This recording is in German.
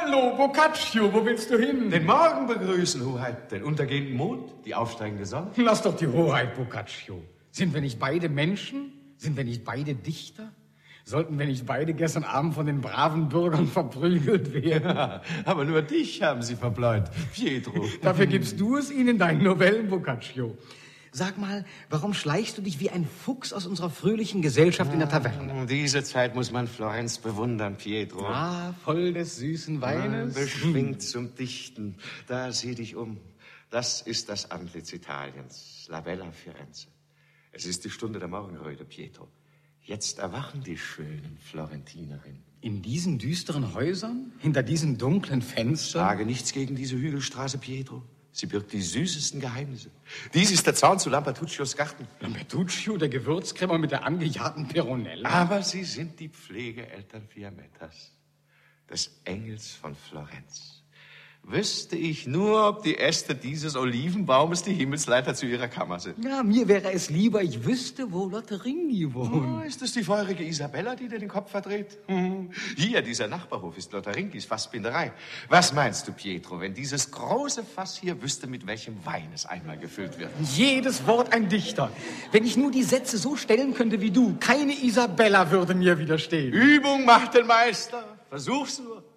Hallo, Boccaccio, wo willst du hin? Den Morgen begrüßen, Hoheit, den untergehenden Mond, die aufsteigende Sonne. Lass doch die Hoheit, Boccaccio. Sind wir nicht beide Menschen? Sind wir nicht beide Dichter? Sollten wir nicht beide gestern Abend von den braven Bürgern verprügelt werden? Ja, aber nur dich haben sie verbleut, Pietro. Dafür gibst du es ihnen, deinen Novellen, Boccaccio. Sag mal, warum schleichst du dich wie ein Fuchs aus unserer fröhlichen Gesellschaft in der Taverne? Diese Zeit muss man Florenz bewundern, Pietro. Ah, voll des süßen Weines. Beschwingt zum Dichten. Da sieh dich um. Das ist das Antlitz Italiens. La bella Firenze. Es ist die Stunde der Morgenröte, Pietro. Jetzt erwachen die schönen Florentinerinnen. In diesen düsteren Häusern? Hinter diesen dunklen Fenstern? Sage nichts gegen diese Hügelstraße, Pietro. Sie birgt die süßesten Geheimnisse. Dies ist der Zaun zu Lambertuccios Garten. Lambertuccio, der Gewürzkrämer mit der angejahrten Peronella? Aber sie sind die Pflegeeltern Fiamettas, des Engels von Florenz. Wüsste ich nur, ob die Äste dieses Olivenbaumes die Himmelsleiter zu ihrer Kammer sind. Ja, mir wäre es lieber, ich wüsste, wo Lotharingi wohnt. Oh, ist es die feurige Isabella, die dir den Kopf verdreht? Hier, dieser Nachbarhof ist Lotharingis Fassbinderei. Was meinst du, Pietro, wenn dieses große Fass hier wüsste, mit welchem Wein es einmal gefüllt wird? Jedes Wort ein Dichter. Wenn ich nur die Sätze so stellen könnte wie du, keine Isabella würde mir widerstehen. Übung macht den Meister. Versuch's nur.